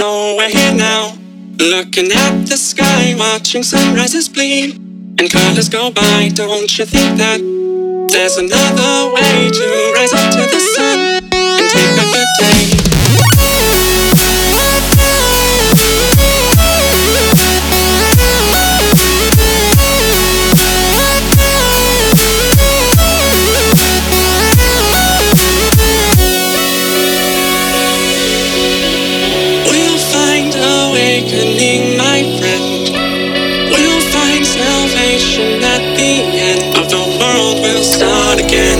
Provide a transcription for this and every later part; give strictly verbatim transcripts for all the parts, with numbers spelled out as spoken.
So we're here now, looking at the sky, watching sunrises bleed and colors go by. Don't you think that there's another way to rise up to the sun and take a good day? We'll find awakening, my friend. We'll find salvation at the end of the world. We'll start again.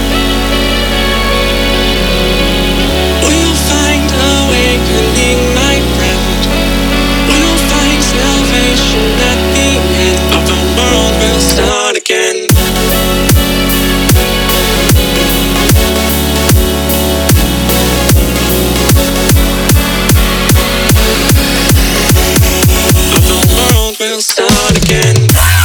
We'll find awakening, my friend. We'll find salvation at the end of the world. We'll start again. We'll start again.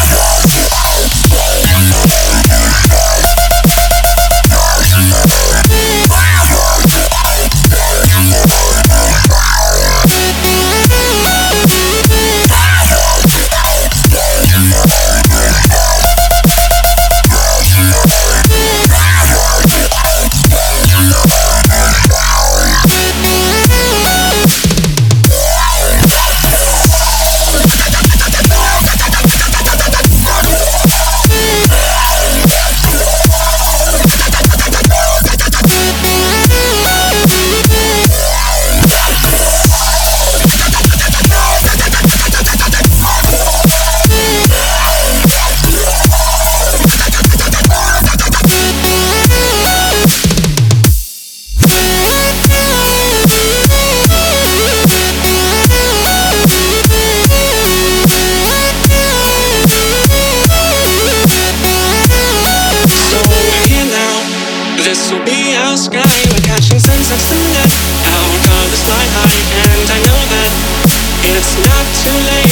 This'll be our sky, we're catching sunsets tonight. Our colors fly high, and I know that it's not too late.